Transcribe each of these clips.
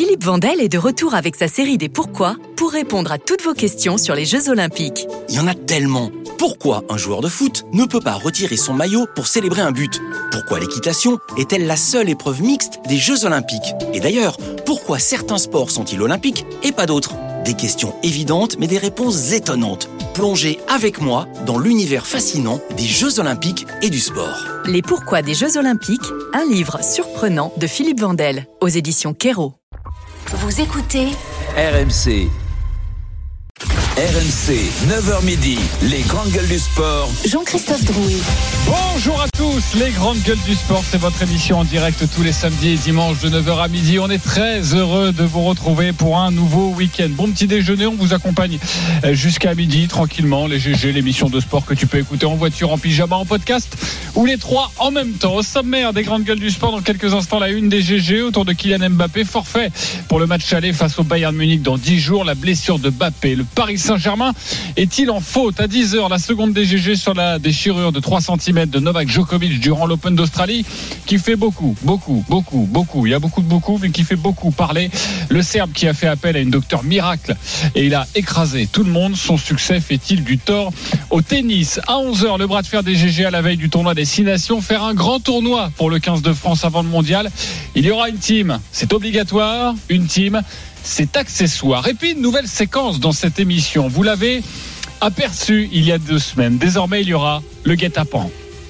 Philippe Vandel est de retour avec sa série des Pourquoi pour répondre à toutes vos questions sur les Jeux Olympiques. Il y en a tellement. Pourquoi un joueur de foot ne peut pas retirer son maillot pour célébrer un but ? Pourquoi l'équitation est-elle la seule épreuve mixte des Jeux Olympiques ? Et d'ailleurs, pourquoi certains sports sont-ils olympiques et pas d'autres ? Des questions évidentes mais des réponses étonnantes. Plongez avec moi dans l'univers fascinant des Jeux Olympiques et du sport. Les Pourquoi des Jeux Olympiques, un livre surprenant de Philippe Vandel, aux éditions Kero. Vous écoutez RMC. RMC, 9h midi, les grandes gueules du sport. Jean-Christophe Drouet. Bonjour à tous, les grandes gueules du sport, c'est votre émission en direct tous les samedis et dimanches de 9h à midi. On est très heureux de vous retrouver pour un nouveau week-end. Bon petit déjeuner, on vous accompagne jusqu'à midi tranquillement. Les GG, l'émission de sport que tu peux écouter en voiture, en pyjama, en podcast ou les trois en même temps. Au sommaire des grandes gueules du sport, dans quelques instants, la une des GG autour de Kylian Mbappé, forfait pour le match aller face au Bayern Munich dans 10 jours. La blessure de Mbappé, le Paris Saint-Germain est-il en faute? À 10h, la seconde des GG sur la déchirure de 3 cm de Novak Djokovic durant l'Open d'Australie, qui fait beaucoup, il y a beaucoup, mais qui fait beaucoup parler. Le Serbe qui a fait appel à une docteure miracle et il a écrasé tout le monde. Son succès fait-il du tort au tennis? À 11h, le bras de fer des GG à la veille du tournoi des 6 nations, faire un grand tournoi pour le 15 de France avant le mondial. Il y aura une team, c'est obligatoire, une team, c'est accessoire. Et puis une nouvelle séquence dans cette émission, vous l'avez aperçu il y a 2 semaines. Désormais il y aura le guet-apens.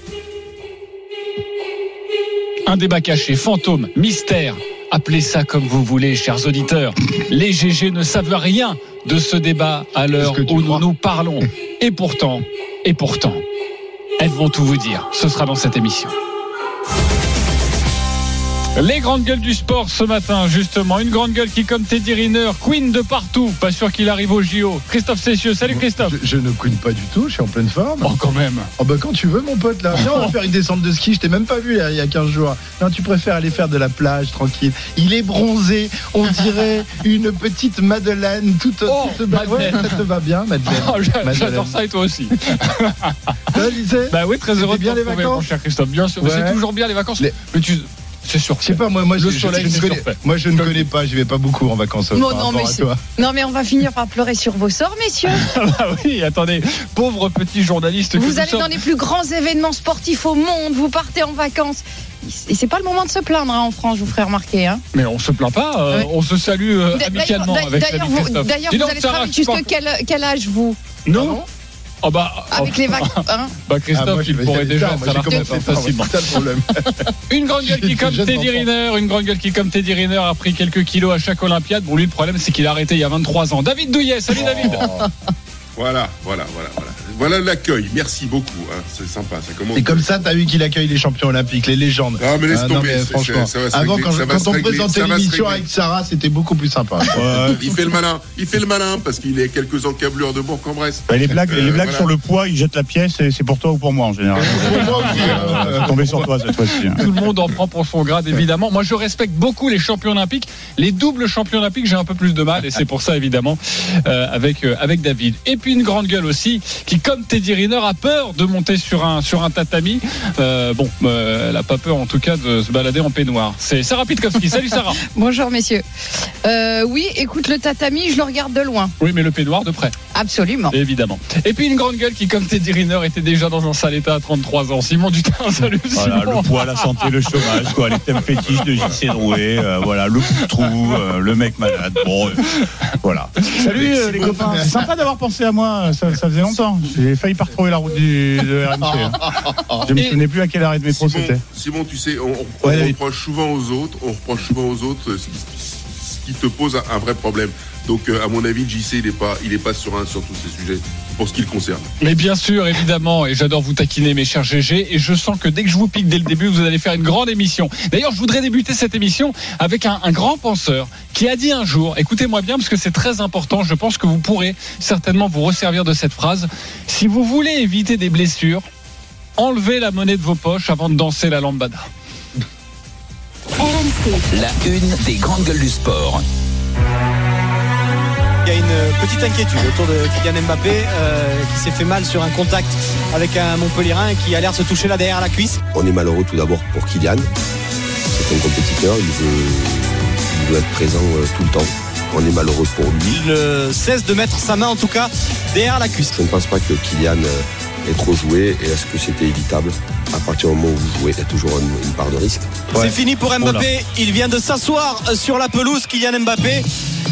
Un débat caché, fantôme, mystère, appelez ça comme vous voulez, chers auditeurs. Les GG ne savent rien de ce débat à l'heure où nous parlons. Et pourtant, elles vont tout vous dire. Ce sera dans cette émission. Les grandes gueules du sport ce matin, justement. Une grande gueule qui, comme Teddy Riner, queen de partout. Pas sûr qu'il arrive au JO. Christophe Cessieux, salut Christophe. Je ne queen pas du tout, je suis en pleine forme. Oh, quand même. Oh bah quand tu veux, mon pote, là. Viens, on va faire une descente de ski. Je t'ai même pas vu il y a 15 jours. Non, tu préfères aller faire de la plage, tranquille. Il est bronzé, on dirait une petite Madeleine. Toute ouais, ça te va bien, Madeleine. Oh, j'adore ça et toi aussi. Bah oui, très heureux de bien les retrouver, vacances, mon cher Christophe. Bien sûr, ouais. C'est toujours bien les vacances. Mais tu... C'est sûr. Je sais pas, moi le soleil, je ne connais pas, je vais pas beaucoup en vacances. Non, mais on va finir par pleurer sur vos sorts, messieurs. Ah oui, attendez, pauvre petit journaliste. Vous allez dans les plus grands événements sportifs au monde, vous partez en vacances. Et c'est pas le moment de se plaindre en France, je vous ferai remarquer. Mais on se plaint pas, on se salue amicalement avec l'ami Christophe. D'ailleurs, vous allez travailler jusqu'à quel âge, vous? Non. Oh avec les vacances. Bah Christophe, il pourrait déjà facilement. Une grande gueule qui comme Teddy Riner a pris quelques kilos à chaque Olympiade. Bon, lui, le problème, c'est qu'il a arrêté il y a 23 ans. David Douillet, salut David. Voilà l'accueil, merci beaucoup, hein. C'est sympa, ça commence. Et comme ça, t'as vu qu'il accueille les champions olympiques, les légendes. Ah mais laisse tomber, franchement. Ça va se avant, régler, quand on présentait l'émission avec Sarah, c'était beaucoup plus sympa. Il fait le malin parce qu'il est quelques encablures de Bourg-en-Bresse. Les blagues sur le poids, il jette la pièce, et c'est pour toi ou pour moi en général. Tomber sur toi cette fois-ci. Tout le monde en prend pour son grade, évidemment. Moi, je respecte beaucoup les champions olympiques. Les doubles champions olympiques, j'ai un peu plus de mal, et c'est pour ça, évidemment, avec David. Et puis une grande gueule aussi, qui, comme Teddy Riner, a peur de monter sur un tatami. Elle n'a pas peur, en tout cas, de se balader en peignoir. C'est Sarah Pitkowski. Salut Sarah. Bonjour messieurs. Oui, écoute, le tatami, je le regarde de loin. Oui, mais le peignoir de près. Absolument. Évidemment. Et puis une grande gueule qui, comme Teddy Riner, était déjà dans un sale état à 33 ans. Simon Dutin, salut voilà, Simon. Le poids, la santé, le chômage, les thèmes fétiches de JC Drouet, le coup de trou, le mec malade. Voilà. Salut les copains. C'est sympa d'avoir pensé à moi, ça faisait longtemps. J'ai failli pas retrouver la route de RMC. Je me souvenais plus à quelle arrêt de métro c'était. Simon, tu sais, on reproche souvent aux autres ce qui te pose un vrai problème. Donc, à mon avis, JC, il est pas serein sur tous ces sujets, pour ce qui le concerne. Mais bien sûr, évidemment, et j'adore vous taquiner, mes chers GG, et je sens que dès que je vous pique dès le début, vous allez faire une grande émission. D'ailleurs, je voudrais débuter cette émission avec un grand penseur qui a dit un jour, écoutez-moi bien, parce que c'est très important, je pense que vous pourrez certainement vous resservir de cette phrase. Si vous voulez éviter des blessures, enlevez la monnaie de vos poches avant de danser la lambada. RMC. La une des grandes gueules du sport. Il y a une petite inquiétude autour de Kylian Mbappé qui s'est fait mal sur un contact avec un Montpellierin qui a l'air de se toucher là derrière la cuisse. On est malheureux tout d'abord pour Kylian. C'est un compétiteur, il veut doit être présent tout le temps. On est malheureux pour lui. Il ne cesse de mettre sa main en tout cas derrière la cuisse. Je ne pense pas que Kylian ait trop joué. Et est-ce que c'était évitable? À partir du moment où vous jouez, il y a toujours une part de risque. C'est fini pour Mbappé. Il vient de s'asseoir sur la pelouse, Kylian Mbappé.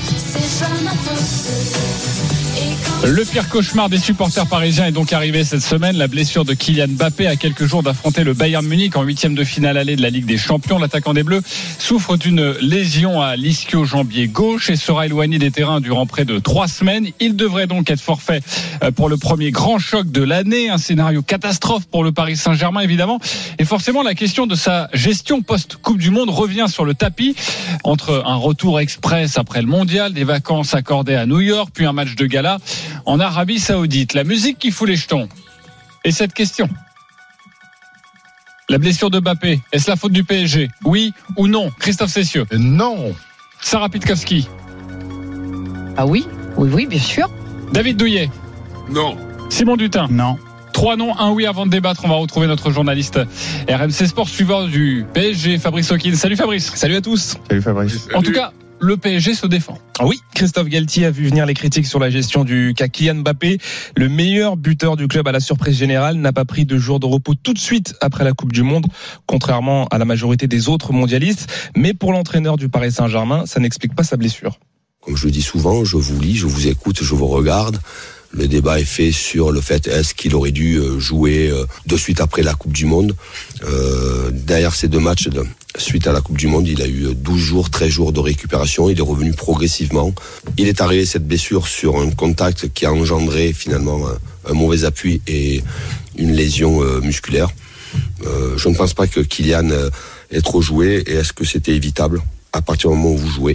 Le pire cauchemar des supporters parisiens est donc arrivé cette semaine. La blessure de Kylian Mbappé à quelques jours d'affronter le Bayern Munich en 8e de finale aller de la Ligue des Champions. L'attaquant des Bleus souffre d'une lésion à l'ischio-jambier gauche et sera éloigné des terrains durant près de 3 semaines. Il devrait donc être forfait pour le premier grand choc de l'année. Un scénario catastrophe pour le Paris Saint-Germain évidemment. Et forcément la question de sa gestion post-Coupe du Monde revient sur le tapis. Entre un retour express après le Mondial, des vacances accordées à New York, puis un match de gala en Arabie Saoudite. La musique qui fout les jetons. Et cette question. La blessure de Mbappé, est-ce la faute du PSG? Oui ou non? Christophe Cessieux? Non. Sarah Pitkowski? Ah oui, bien sûr. David Douillet? Non. Simon Dutin? Non. 3 noms, 1 oui. Avant de débattre, on va retrouver notre journaliste RMC Sport suivant du PSG, Fabrice Hawkins. Salut Fabrice. Salut à tous. Salut Fabrice. En tout cas, le PSG se défend. Oui, Christophe Galtier a vu venir les critiques sur la gestion du cas Kylian Mbappé. Le meilleur buteur du club à la surprise générale n'a pas pris de jours de repos tout de suite après la Coupe du Monde, contrairement à la majorité des autres mondialistes. Mais pour l'entraîneur du Paris Saint-Germain, ça n'explique pas sa blessure. Comme je le dis souvent, je vous lis, je vous écoute, je vous regarde. Le débat est fait sur le fait est-ce qu'il aurait dû jouer de suite après la Coupe du Monde. Derrière ces 2 matchs, suite à la Coupe du Monde, il a eu 12 jours, 13 jours de récupération. Il est revenu progressivement. Il est arrivé cette blessure sur un contact qui a engendré finalement un mauvais appui et une lésion musculaire. Je ne pense pas que Kylian ait trop joué. Et est-ce que c'était évitable à partir du moment où vous jouez?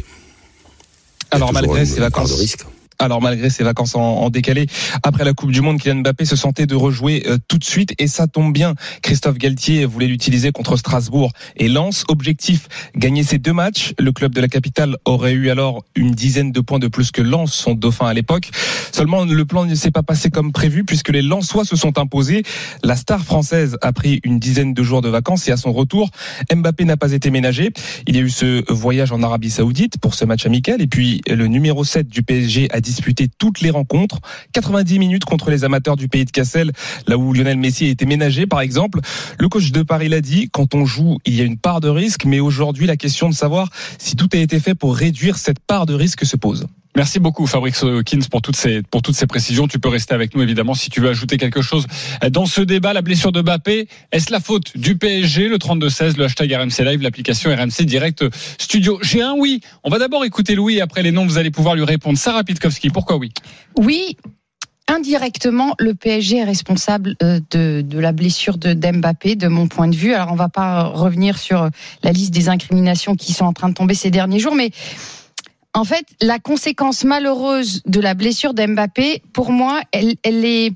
Alors malgré ses vacances. Part de risque. Alors malgré ses vacances en décalé, après la Coupe du Monde, Kylian Mbappé se sentait de rejouer tout de suite et ça tombe bien. Christophe Galtier voulait l'utiliser contre Strasbourg et Lens. Objectif, gagner ces 2 matchs. Le club de la capitale aurait eu alors une dizaine de points de plus que Lens, son dauphin à l'époque. Seulement le plan ne s'est pas passé comme prévu puisque les Lensois se sont imposés. La star française a pris une dizaine de jours de vacances et à son retour, Mbappé n'a pas été ménagé. Il y a eu ce voyage en Arabie Saoudite pour ce match amical et puis le numéro 7 du PSG a disputé toutes les rencontres, 90 minutes contre les amateurs du pays de Cassel, là où Lionel Messi a été ménagé par exemple. Le coach de Paris l'a dit, quand on joue, il y a une part de risque, mais aujourd'hui la question de savoir si tout a été fait pour réduire cette part de risque se pose. Merci beaucoup Fabrice Hawkins pour toutes ces précisions. Tu peux rester avec nous évidemment si tu veux ajouter quelque chose dans ce débat. La blessure de Mbappé, est-ce la faute du PSG? Le 32-16, le hashtag RMC Live, l'application RMC Direct Studio. J'ai un oui. On va d'abord écouter Louis et après les noms vous allez pouvoir lui répondre. Sarah Pitkowski, pourquoi oui? Oui. Indirectement, le PSG est responsable de la blessure d'Mbappé, de mon point de vue. Alors, on va pas revenir sur la liste des incriminations qui sont en train de tomber ces derniers jours, mais en fait, la conséquence malheureuse de la blessure d'Mbappé, pour moi, elle est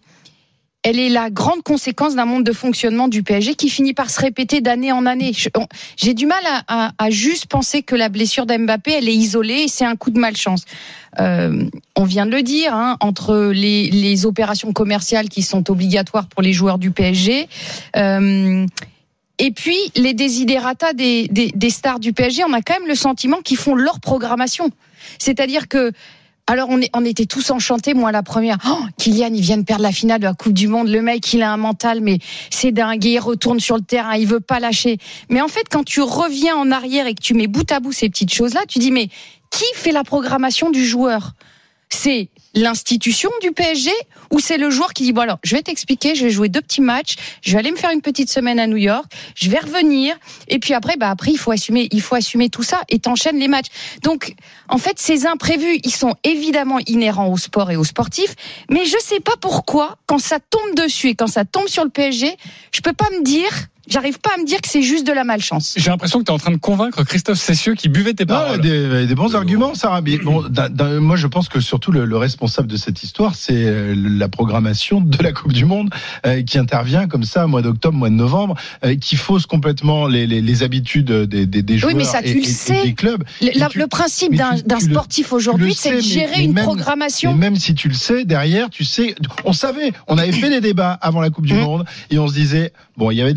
la grande conséquence d'un monde de fonctionnement du PSG qui finit par se répéter d'année en année. J'ai du mal à juste penser que la blessure d'Mbappé, elle est isolée et c'est un coup de malchance. On vient de le dire, entre les opérations commerciales qui sont obligatoires pour les joueurs du PSG, et puis les desiderata des stars du PSG, on a quand même le sentiment qu'ils font leur programmation. C'est-à-dire que, alors on était tous enchantés, moi la première. Oh, Kylian, il vient de perdre la finale de la Coupe du Monde. Le mec, il a un mental, mais c'est dingue. Il retourne sur le terrain, il veut pas lâcher. Mais en fait, quand tu reviens en arrière et que tu mets bout à bout ces petites choses-là, tu dis mais qui fait la programmation du joueur? C'est l'institution du PSG ou c'est le joueur qui dit bon alors je vais t'expliquer, je vais jouer 2 petits matchs, je vais aller me faire une petite semaine à New York, je vais revenir et puis après il faut assumer tout ça et t'enchaînes les matchs. Donc en fait ces imprévus ils sont évidemment inhérents au sport et aux sportifs, mais je sais pas pourquoi quand ça tombe dessus et quand ça tombe sur le PSG, j'arrive pas à me dire que c'est juste de la malchance. J'ai l'impression que tu es en train de convaincre Christophe Cessieux qui buvait tes paroles. Des bons arguments, Sarah. Mais bon, moi, je pense que surtout le responsable de cette histoire, c'est la programmation de la Coupe du Monde qui intervient comme ça, mois d'octobre, mois de novembre, qui fausse complètement les habitudes des joueurs et des clubs. Le principe d'un sportif aujourd'hui, c'est de gérer une programmation. Mais même si tu le sais, derrière, tu sais, on avait fait des débats avant la Coupe du Monde et on se disait, bon, il y avait déjà des blessures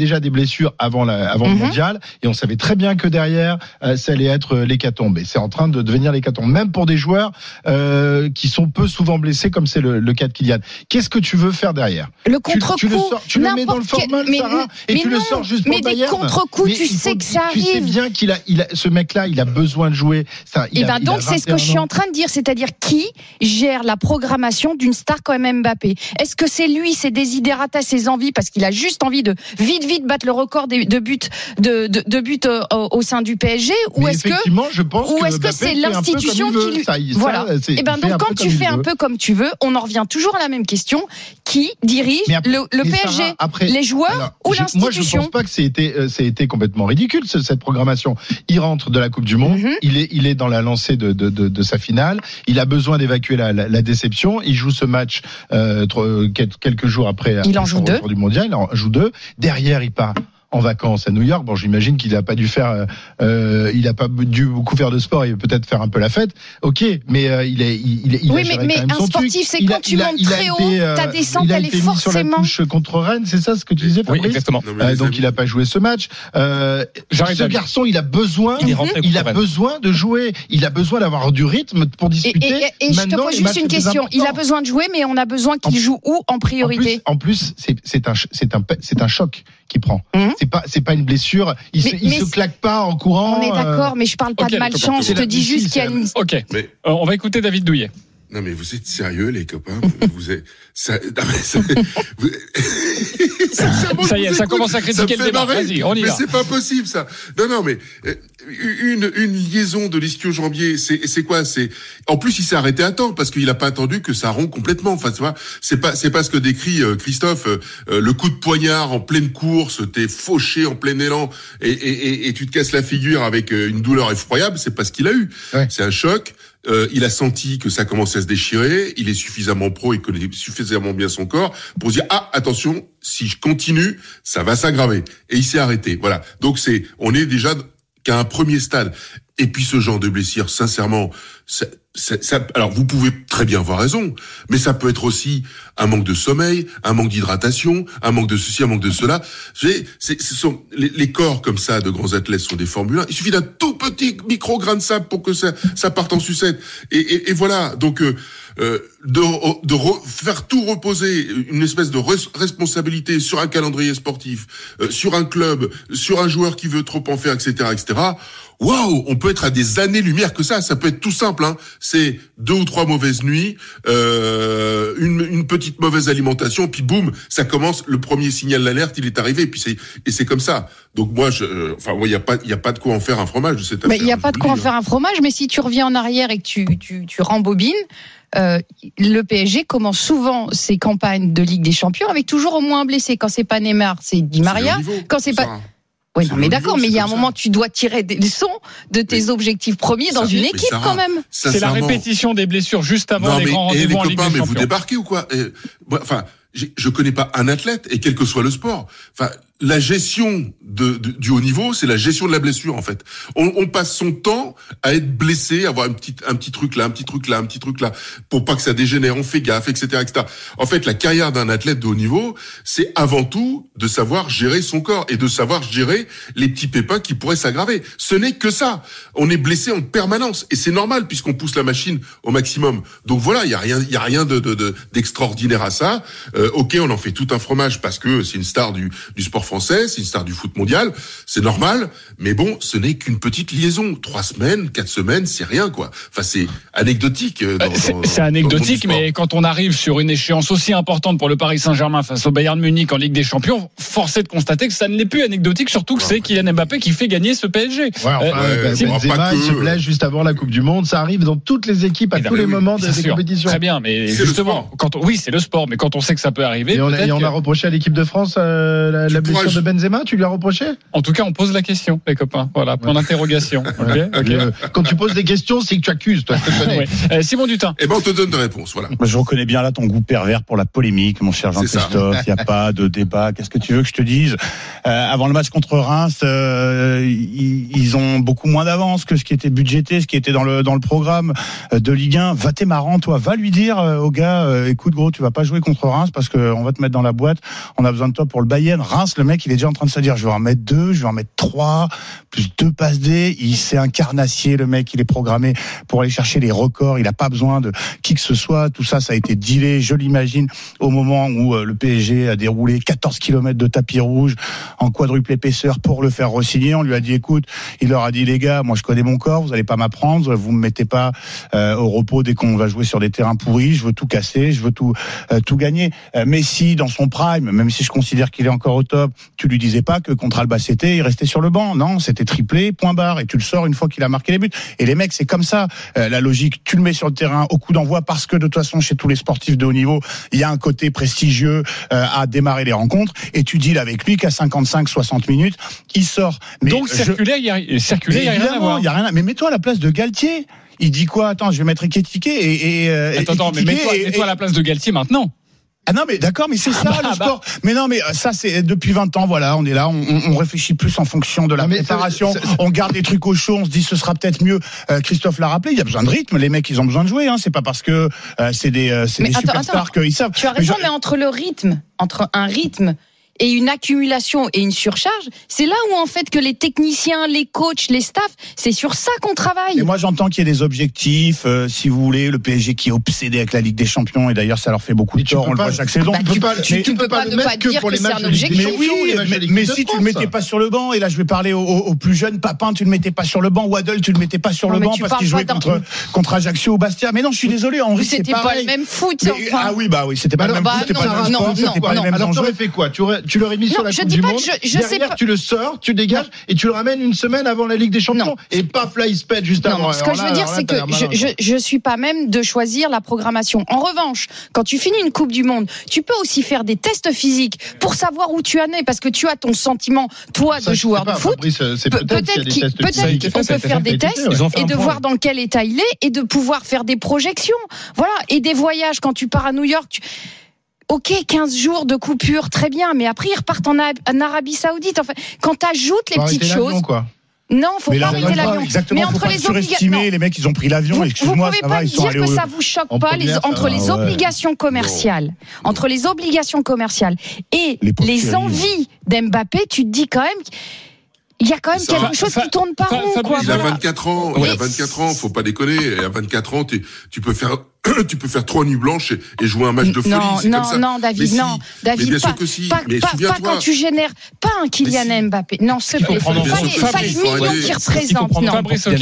blessure avant le mondial, et on savait très bien que derrière, ça allait être l'hécatombe. Et c'est en train de devenir l'hécatombe, même pour des joueurs qui sont peu souvent blessés, comme c'est le cas de Kylian. Qu'est-ce que tu veux faire derrière? Le contre-coup, tu le mets dans le formol, Sarah, et tu le sors juste pour le Bayern. Mais des contre-coups, tu sais que ça arrive. Tu sais bien ce mec-là, il a besoin de jouer. Donc c'est ce que je suis en train de dire, c'est-à-dire qui gère la programmation d'une star comme Mbappé? Est-ce que c'est lui, ses desiderata, ses envies, parce qu'il a juste envie de vite battre le record de buts au sein du PSG, ou est-ce que c'est l'institution qui lui... Voilà. Et ben donc quand tu fais un peu comme tu veux, on en revient toujours à la même question: qui dirige le PSG, les joueurs ou l'institution? Moi je pense pas que c'est été complètement ridicule cette programmation. Il rentre de la Coupe du Monde, il est dans la lancée de sa finale, il a besoin d'évacuer la déception, il joue ce match quelques jours après il en joue deux du mondial, il en joue 2. Derrière, il part en vacances à New York. Bon, j'imagine qu'il n'a pas dû beaucoup faire de sport et peut-être faire un peu la fête. Ok, mais il a géré quand même son truc. Un sportif, c'est quand tu montes très haut, ta descente, elle est forcément. Sur la touche contre Rennes, c'est ça ce que tu disais, Fabrice? Oui, exactement. Donc il n'a pas joué ce match. Ce garçon, il a besoin de jouer. Il a besoin d'avoir du rythme pour discuter. Et je te pose juste une question. Il a besoin de jouer, mais on a besoin qu'il joue où en priorité? En plus, c'est un choc qu'il prend. C'est pas une blessure. Il se claque pas en courant. On est d'accord, mais je parle pas de malchance. Je te dis juste qu'il y a une. Ok. On va écouter David Douillet. Non mais vous êtes sérieux les copains? Ça y est, ça commence à critiquer le débat. Vas-y, on y va. Mais c'est pas possible ça. Non mais une liaison de l'ischio-jambier, c'est quoi? En plus il s'est arrêté à temps parce qu'il a pas attendu que ça rompe complètement. Enfin tu vois, c'est pas ce que décrit Christophe, le coup de poignard en pleine course, t'es fauché en plein élan et tu te casses la figure avec une douleur effroyable. C'est pas ce qu'il a eu. Ouais. C'est un choc. Il a senti que ça commençait à se déchirer. Il est suffisamment pro, il connaît suffisamment bien son corps pour dire attention, si je continue, ça va s'aggraver. Et il s'est arrêté. Voilà. Donc on est déjà qu'à un premier stade. Et puis ce genre de blessure, sincèrement, ça, alors vous pouvez très bien avoir raison, mais ça peut être aussi un manque de sommeil, un manque d'hydratation, un manque de ceci, un manque de cela. Ce sont les corps comme ça de grands athlètes sont des Formule 1. Il suffit d'un tout petit micro-grain de sable pour que ça parte en sucette. Et voilà. Donc faire tout reposer, une espèce de responsabilité sur un calendrier sportif, sur un club, sur un joueur qui veut trop en faire, etc., etc. Waouh, on peut être à des années-lumière que ça. Ça peut être tout simple, hein. C'est 2 ou 3 mauvaises nuits, une petite mauvaise alimentation, puis boum, ça commence. Le premier signal d'alerte, il est arrivé, puis c'est comme ça. Donc moi, il y a pas de quoi en faire un fromage de cette affaire. Mais il y a pas de quoi en faire un fromage. Mais si tu reviens en arrière et que tu rembobines. Le PSG commence souvent ses campagnes de Ligue des Champions avec toujours au moins un blessé. Quand c'est pas Neymar, c'est Di Maria. Quand c'est pas. Oui, non, mais d'accord, mais il y a un moment, tu dois tirer des leçons de tes objectifs premiers dans une équipe quand même. C'est la répétition des blessures juste avant les grands rendez-vous en Ligue des Champions. Mais vous débarquez ou quoi? Enfin, je connais pas un athlète, et quel que soit le sport. Enfin, la gestion du haut niveau, c'est la gestion de la blessure, en fait. On passe son temps à être blessé, à avoir un petit truc là, un petit truc là, pour pas que ça dégénère, on fait gaffe, etc., etc. En fait, la carrière d'un athlète de haut niveau, c'est avant tout de savoir gérer son corps et de savoir gérer les petits pépins qui pourraient s'aggraver. Ce n'est que ça. On est blessé en permanence. Et c'est normal, puisqu'on pousse la machine au maximum. Donc voilà, il y a rien d'extraordinaire à ça. Ok, on en fait tout un fromage parce que c'est une star du sport français, c'est une star du foot mondial, c'est normal, mais bon, ce n'est qu'une petite liaison. 3 semaines, 4 semaines, c'est rien, quoi. Enfin, c'est anecdotique. C'est anecdotique, mais quand on arrive sur une échéance aussi importante pour le Paris Saint-Germain face au Bayern Munich en Ligue des Champions, force est de constater que ça ne l'est plus anecdotique, surtout que c'est Kylian Mbappé qui fait gagner ce PSG. Benzema, il se blesse juste avant la Coupe du Monde, ça arrive dans toutes les équipes à tous les moments des compétitions. Très bien, mais justement, c'est le sport, mais quand on sait que ça peut arriver. Et on a reproché à l'équipe de France la blessure de Benzema, tu lui as reproché? En tout cas, on pose la question, les copains. Voilà, point d'interrogation. Okay. Quand tu poses des questions, c'est que tu accuses, toi, je te connais. Ouais. Simon Dutin. On te donne des réponses, voilà. Moi, je reconnais bien là ton goût pervers pour la polémique, mon cher Jean-Christophe. Il n'y a pas de débat. Qu'est-ce que tu veux que je te dise? Avant le match contre Reims, ils ont beaucoup moins d'avance que ce qui était budgété, ce qui était dans le programme de Ligue 1. T'es marrant, toi. Va lui dire au gars, écoute, gros, tu vas pas jouer contre Reims parce qu'on va te mettre dans la boîte. On a besoin de toi pour le Bayern. Reims le mec, il est déjà en train de se dire, je vais en mettre 2, je vais en mettre 3, plus 2 passes D. C'est un carnassier, le mec, il est programmé pour aller chercher les records. Il n'a pas besoin de qui que ce soit. Tout ça, ça a été dealé, je l'imagine, au moment où le PSG a déroulé 14 km de tapis rouge en quadruple épaisseur pour le faire re-signer. On lui a dit, écoute, il leur a dit, les gars, moi je connais mon corps, vous n'allez pas m'apprendre, vous me mettez pas au repos dès qu'on va jouer sur des terrains pourris, je veux tout casser, je veux tout gagner. Messi, dans son prime, même si je considère qu'il est encore au top, tu lui disais pas que contre Albacete, il restait sur le banc. Non, c'était triplé, point barre, et tu le sors une fois qu'il a marqué les buts. Et les mecs, c'est comme ça, la logique, tu le mets sur le terrain au coup d'envoi, parce que de toute façon, chez tous les sportifs de haut niveau, il y a un côté prestigieux à démarrer les rencontres, et tu deals avec lui qu'à 55-60 minutes, il sort. Mais donc circulaire, il y a rien à voir. Il y a rien. Mais mets-toi à la place de Galtier. Il dit quoi? Attends, je vais mettre Ekitike Attends, mais mets-toi à la place de Galtier maintenant. Ah non, mais d'accord, mais c'est ça le sport. Mais non, mais ça c'est depuis 20 ans, voilà, on est là, on réfléchit plus en fonction de la préparation, on garde des trucs au chaud, on se dit ce sera peut-être mieux. Christophe l'a rappelé, il y a besoin de rythme, les mecs ils ont besoin de jouer, hein. C'est pas parce que c'est des superstars qu'ils savent. Tu as raison, mais entre un rythme et une accumulation et une surcharge, c'est là où en fait que les techniciens, les coachs, les staffs, c'est sur ça qu'on travaille. Et moi j'entends qu'il y a des objectifs, si vous voulez, le PSG qui est obsédé avec la Ligue des Champions, et d'ailleurs ça leur fait beaucoup de tort, on le voit chaque saison. Tu peux pas ne pas dire que c'est un objectif. Mais oui, mais si tu le mettais pas sur le banc, et là je vais parler aux plus jeunes, Papin tu le mettais pas sur le banc, Waddle tu le mettais pas sur le banc parce qu'il jouait contre Ajaccio ou Bastia. Mais non, je suis désolé, Henri, c'est c'était pas le même foot. Ah oui, bah oui, c'était pas le même foot, c'était pas le même sport, c'était pas les mêmes enjeux. Alors t'aurais fait quoi? Tu l'aurais mis sur la Coupe du Monde. Derrière, tu le sors, tu dégages et tu le ramènes une semaine avant la Ligue des Champions. Et paf, là, il se pète juste avant. Ce que je veux dire, c'est que je suis pas même de choisir la programmation. En revanche, quand tu finis une Coupe du Monde, tu peux aussi faire des tests physiques pour savoir où tu en es, parce que tu as ton sentiment, toi, de joueur de foot. Peut-être qu'on peut faire des tests et de voir dans quel état il est et de pouvoir faire des projections. Voilà. Et des voyages, quand tu pars à New York, Ok, 15 jours de coupure, très bien, mais après ils repartent en Arabie Saoudite. Enfin, quand tu ajoutes les petites choses. Non, faut pas arrêter l'avion. Mais entre les obligations, les mecs, ils ont pris l'avion. Excuse-moi, vous pouvez pas me dire que ça vous choque pas entre les obligations commerciales, et les envies d'Mbappé. Tu te dis quand même. Il y a quand même quelque chose qui tourne pas rond, quoi. Il a 24 ans, faut pas déconner. À 24 ans, tu peux faire 3 nuits blanches et jouer un match de folie. Non, David, bien sûr que si. Mais pas quand tu génères pas un Kylian Mbappé. Non, s'il te plaît, pas le million qui représente. Non,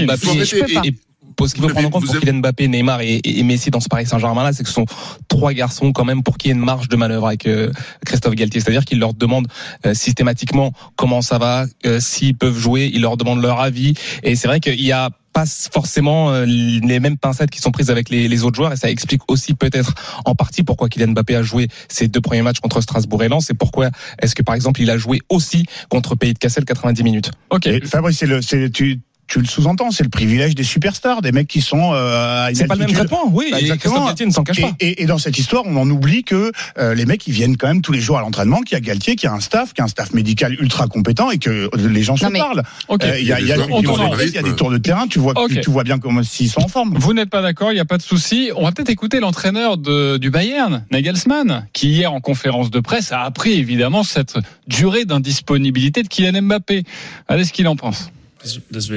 ce qu'il faut prendre en compte pour Kylian Mbappé, Neymar et Messi dans ce Paris Saint-Germain là, c'est que ce sont 3 garçons quand même pour qui il y a une marge de manœuvre avec Christophe Galtier. C'est-à-dire qu'il leur demande systématiquement comment ça va, s'ils peuvent jouer, il leur demande leur avis. Et c'est vrai qu'il y a pas forcément les mêmes pincettes qui sont prises avec les autres joueurs, et ça explique aussi peut-être en partie pourquoi Kylian Mbappé a joué ses 2 premiers matchs contre Strasbourg et Lens, et pourquoi est-ce que par exemple il a joué aussi contre Pays de Cassel 90 minutes. Ok, Fabrice, tu le sous-entends, c'est le privilège des superstars, des mecs qui sont à une c'est altitude. Pas le même traitement, oui. Bah, exactement. Galtier ne s'en cache pas. Et dans cette histoire, on en oublie que les mecs ils viennent quand même tous les jours à l'entraînement, qu'il y a Galtier, qu'il y a un staff médical ultra compétent et que les gens se parlent. Il y a des tours de terrain, tu vois bien comment s'ils sont en forme. Vous n'êtes pas d'accord, il n'y a pas de souci. On va peut-être écouter l'entraîneur du Bayern, Nagelsmann, qui hier en conférence de presse a appris évidemment cette durée d'indisponibilité de Kylian Mbappé. Allez, ce qu'il en pense. Je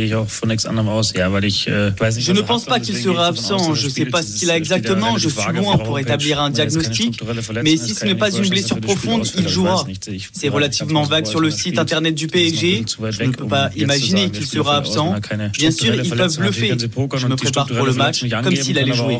ne pense pas qu'il sera absent. Je ne sais pas ce qu'il a exactement. Je suis loin pour établir un diagnostic. Mais si ce n'est pas une blessure profonde, il jouera. C'est relativement vague sur le site internet du PSG. Je ne peux pas imaginer qu'il sera absent. Bien sûr, ils peuvent bluffer. Je me prépare pour le match comme s'il allait jouer.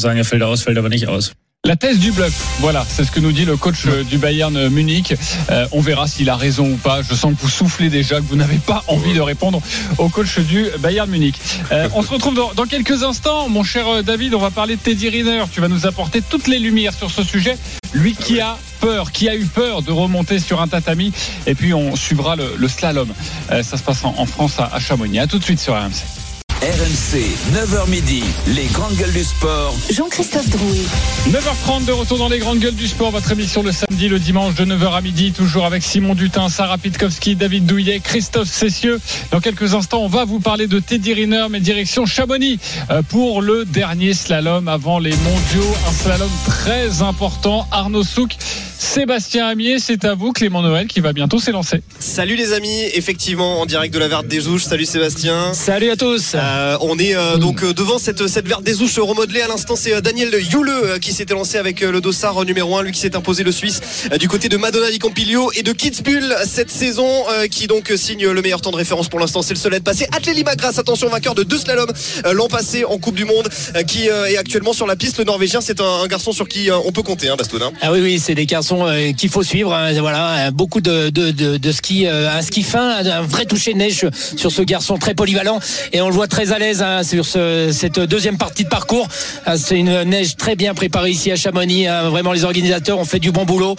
La thèse du bluff, voilà, c'est ce que nous dit le coach du Bayern Munich. On verra s'il a raison ou pas. Je sens que vous soufflez déjà, que vous n'avez pas envie de répondre au coach du Bayern Munich. On se retrouve dans quelques instants. Mon cher David, on va parler de Teddy Riner. Tu vas nous apporter toutes les lumières sur ce sujet. Lui qui a eu peur de remonter sur un tatami. Et puis on suivra le slalom. Ça se passe en France à Chamonix. À tout de suite sur RMC. RMC, 9h midi, les grandes gueules du sport. Jean-Christophe Drouet. 9h30 de retour dans les grandes gueules du sport. Votre émission le samedi, le dimanche de 9h à midi. Toujours avec Simon Dutin, Sarah Pitkowski, David Douillet, Christophe Cessieux. Dans quelques instants, on va vous parler de Teddy Riner, mais direction Chamonix pour le dernier slalom avant les mondiaux. Un slalom très important. Arnaud Souk Sébastien Amier, c'est à vous, Clément Noël, qui va bientôt s'élancer. Salut les amis, effectivement, en direct de la Verte des Ouches. Salut Sébastien. Salut à tous. On est donc devant cette Verte des Ouches remodelée. À l'instant, c'est Daniel Yule qui s'était lancé avec le dossard numéro 1, lui qui s'est imposé le Suisse du côté de Madonna di Campiglio et de Kitzbühel cette saison, qui donc signe le meilleur temps de référence pour l'instant. C'est le seul à être passé. Atleli Magras, attention, vainqueur de 2 slaloms l'an passé en Coupe du Monde, qui est actuellement sur la piste. Le Norvégien, c'est un garçon sur qui on peut compter, Bastoun. Ah oui, c'est des garçons qu'il faut suivre. Voilà, beaucoup de ski, un ski fin, un vrai toucher de neige sur ce garçon très polyvalent, et on le voit très à l'aise sur cette deuxième partie de parcours. C'est une neige très bien préparée ici à Chamonix. Vraiment, les organisateurs ont fait du bon boulot.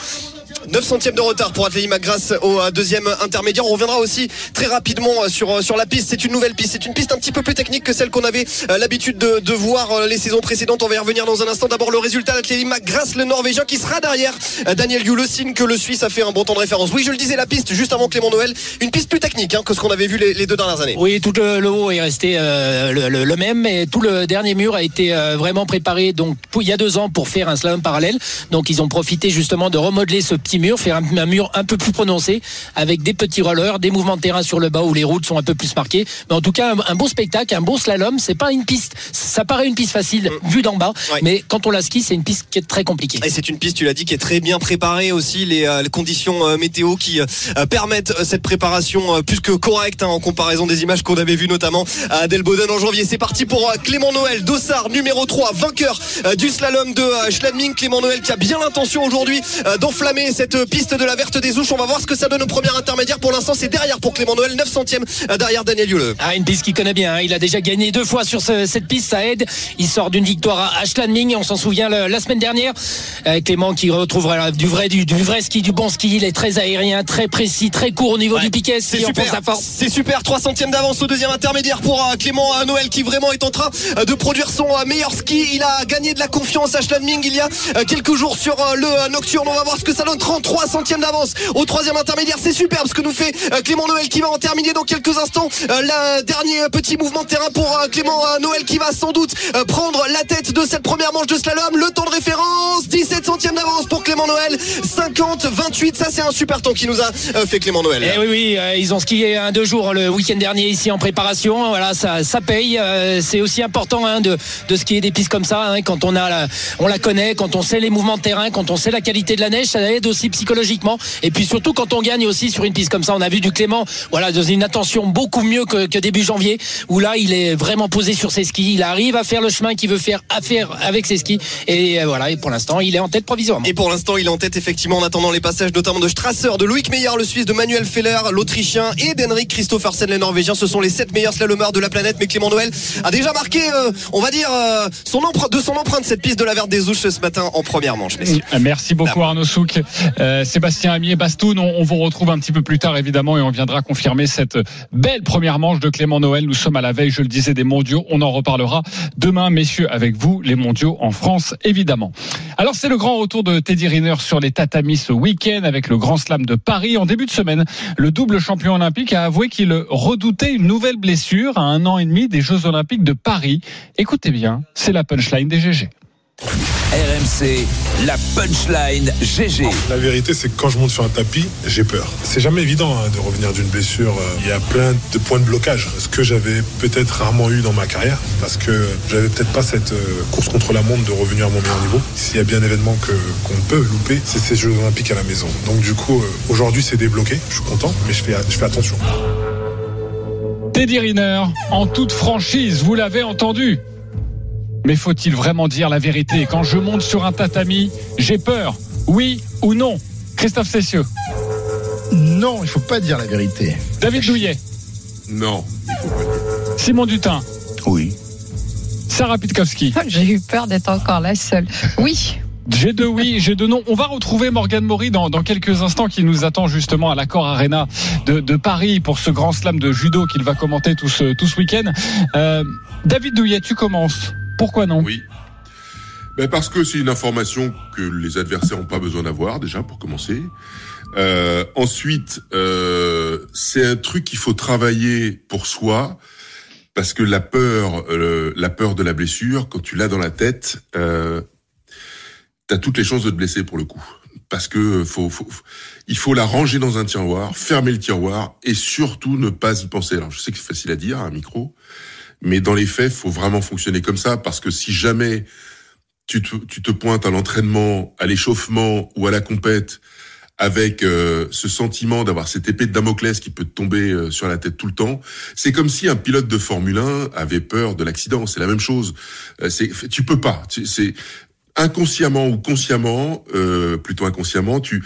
9 centièmes de retard pour Atleli Magras au deuxième intermédiaire. On reviendra aussi très rapidement sur la piste. C'est une nouvelle piste. C'est une piste un petit peu plus technique que celle qu'on avait l'habitude de voir les saisons précédentes. On va y revenir dans un instant. D'abord le résultat d'Atleli Magras, le Norvégien qui sera derrière Daniel Yule, signe que le Suisse a fait un bon temps de référence. Oui, je le disais, la piste juste avant Clément Noël, une piste plus technique que ce qu'on avait vu les 2 dernières années. Oui, tout le haut est resté le même, mais tout le dernier mur a été vraiment préparé donc il y a 2 ans pour faire un slalom parallèle. Donc ils ont profité justement de remodeler ce petit mur, faire un mur un peu plus prononcé avec des petits rollers, des mouvements de terrain sur le bas où les routes sont un peu plus marquées. Mais en tout cas, un beau spectacle, un beau slalom. C'est pas une piste, ça paraît une piste facile vue d'en bas, mais quand on la skie, c'est une piste qui est très compliquée. Et c'est une piste, tu l'as dit, qui est très bien préparée aussi. Les conditions météo qui permettent cette préparation plus que correcte en comparaison des images qu'on avait vues notamment à Delboden en janvier. C'est parti pour Clément Noël, dossard numéro 3, vainqueur du slalom de Schladming. Clément Noël qui a bien l'intention aujourd'hui d'enflammer cette piste de la Verte des Ouches. On va voir ce que ça donne au premier intermédiaire. Pour l'instant, c'est derrière pour Clément Noël, 9 centièmes derrière Daniel Yule. Une piste qu'il connaît bien. Il a déjà gagné 2 fois sur cette piste, ça aide. Il sort d'une victoire à Schladming, on s'en souvient la semaine dernière. Clément qui retrouvera du vrai ski, du bon ski. Il est très aérien, très précis, très court au niveau du piquet. C'est super. 3 centièmes d'avance au deuxième intermédiaire pour Clément Noël qui vraiment est en train de produire son meilleur ski. Il a gagné de la confiance à Schladming il y a quelques jours sur le Nocturne. On va voir ce que ça donne. 33 centièmes d'avance au troisième intermédiaire. C'est superbe ce que nous fait Clément Noël qui va en terminer dans quelques instants. Le dernier petit mouvement de terrain pour Clément Noël qui va sans doute prendre la tête de cette première manche de slalom. Le temps de référence, 17 centièmes d'avance pour Clément Noël, 50-28. Ça, c'est un super temps qui nous a fait Clément Noël. Et oui, ils ont skié 2 jours le week-end dernier ici en préparation. Voilà, ça paye. C'est aussi important de skier des pistes comme ça, quand on la connaît, quand on sait les mouvements de terrain, quand on sait la qualité de la neige, ça aide aussi psychologiquement. Et puis surtout quand on gagne aussi sur une piste comme ça. On a vu du Clément, voilà, dans une attention beaucoup mieux que début janvier, où là il est vraiment posé sur ses skis. Il arrive à faire le chemin qu'il veut faire avec ses skis. Et voilà, et pour l'instant il est en tête provisoirement. Et pour l'instant il est en tête effectivement en attendant les passages notamment de Strasser, de Loïc Meyer, le Suisse, de Manuel Feller, l'Autrichien, et d'Henrik Kristoffersen, le Norvégien. Ce sont les 7 meilleurs slalomeurs de la planète. Mais Clément Noël a déjà marqué, on va dire, son empreinte cette piste de la Verte des Ouches ce matin en première manche. Merci beaucoup Arnaud Souk. Sébastien Amier, Bastoun, on vous retrouve un petit peu plus tard évidemment et on viendra confirmer cette belle première manche de Clément Noël. Nous sommes à la veille, je le disais, des mondiaux. On en reparlera demain, messieurs, avec vous, les mondiaux en France évidemment. Alors c'est le grand retour de Teddy Riner sur les tatamis ce week-end avec le Grand Slam de Paris. En début de semaine, le double champion olympique a avoué qu'il redoutait une nouvelle blessure à 1 an et demi des Jeux Olympiques de Paris. Écoutez bien, c'est la punchline des GG. RMC, la punchline GG. La vérité, c'est que quand je monte sur un tapis, j'ai peur. C'est jamais évident de revenir d'une blessure. Il y a plein de points de blocage. Ce que j'avais peut-être rarement eu dans ma carrière, parce que j'avais peut-être pas cette course contre la montre de revenir à mon meilleur niveau. S'il y a bien un événement qu'on peut louper, c'est ces Jeux Olympiques à la maison. Donc du coup, aujourd'hui, c'est débloqué. Je suis content, mais je fais attention. Teddy Riner, en toute franchise, vous l'avez entendu. Mais faut-il vraiment dire la vérité? Quand je monte sur un tatami, j'ai peur. Oui ou non? Christophe Cessieux. Non, il faut pas dire la vérité. David Douillet. Non, il faut pas dire. Simon Dutin. Oui. Sarah Pitkowski. J'ai eu peur d'être encore la seule. Oui. J'ai 2 oui, j'ai 2 non. On va retrouver Morgane Maury dans quelques instants qui nous attend justement à l'Accor Arena de Paris pour ce grand slam de judo qu'il va commenter tout ce week-end. David Douillet, tu commences. Pourquoi non? Oui. Parce que c'est une information que les adversaires n'ont pas besoin d'avoir, déjà, pour commencer. Ensuite, c'est un truc qu'il faut travailler pour soi, parce que la peur de la blessure, quand tu l'as dans la tête, t'as toutes les chances de te blesser pour le coup. parce que il faut la ranger dans un tiroir, fermer le tiroir et surtout ne pas y penser. Alors je sais que c'est facile à dire à un micro, mais dans les faits, faut vraiment fonctionner comme ça, parce que si jamais tu te pointes à l'entraînement, à l'échauffement ou à la compète avec ce sentiment d'avoir cette épée de Damoclès qui peut te tomber sur la tête tout le temps, c'est comme si un pilote de Formule 1 avait peur de l'accident. C'est la même chose. Tu peux pas. C'est inconsciemment ou consciemment, plutôt inconsciemment, tu